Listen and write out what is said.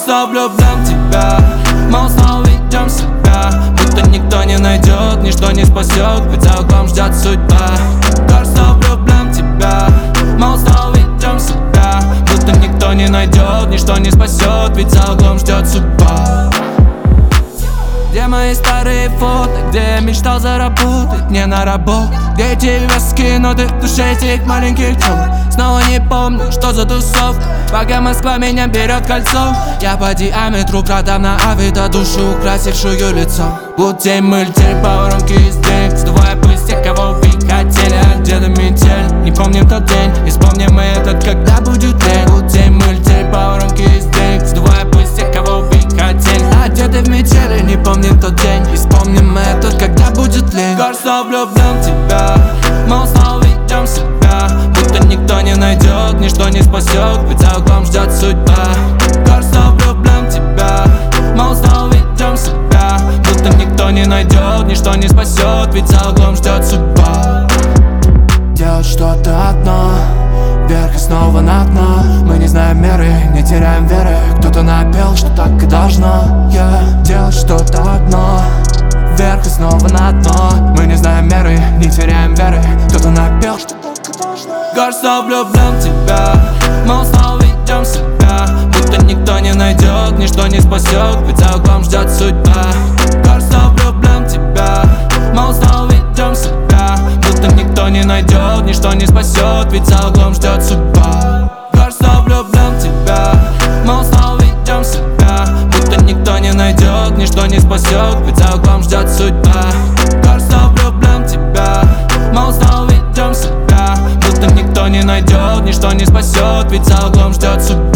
Кажется, влюблен в тебя, мы снова ведем себя, будто никто не найдет, ничто не спасет, ведь за углом ждет судьба. Кажется, влюблен в тебя, мы снова ведем себя, будто никто не найдет, ничто не спасет, ведь за углом ждет судьба. Где мои старые фото, где я мечтал заработать не на работу, где тебя скинуты в душе этих маленьких тел. Снова не помню, что за тусовка, пока Москва меня берет кольцо. Я по диаметру продам на авито душу, украсившую лицо. Будь день мы летели по воронке из денег, сдувая пыль с тех, кого вы хотели. А где-то метель, не помним тот день, и вспомним мы этот, когда будет день. Будь день мы летели по воронке из денег, сдувая пыль с тех, кого вы хотели. А где-то в метели, не помним тот день, и вспомним мы этот, когда будет лень. Кажется, влюблен в тебя, мы снова ведем себя, будто никто не найдет, ничто не спасет, ведь за углом ждет судьба. Кажется, влюблен в тебя, мы снова ведем себя, будто никто не найдет, ничто не спасет, ведь за углом ждет судьба. Делать что-то одно, вверх и снова на дно. Мы не знаем меры, не теряем веры. Кто-то напел, что так и должно, делать что-то одно, вверх и снова на дно. Мы не знаем меры, не теряем веры. Кто-то напел, что так и должно. Кажется, влюблен в тебя, мы снова ведем себя, будто никто не найдет, ничто не спасет, ведь за углом ждет судьба. Кажется, влюблен в тебя, мы снова ведем себя, будто никто не найдет, ничто не спасет, ведь за углом ждет судьба. Кажется, влюблен в тебя, мы снова ведем себя, будто никто не найдет, ничто не спасет, ведь за углом ждет судьба. Кажется, влюблен в тебя, мы снова ведем себя, будто никто не найдет, ничто не спасет, ведь за углом ждет судьба.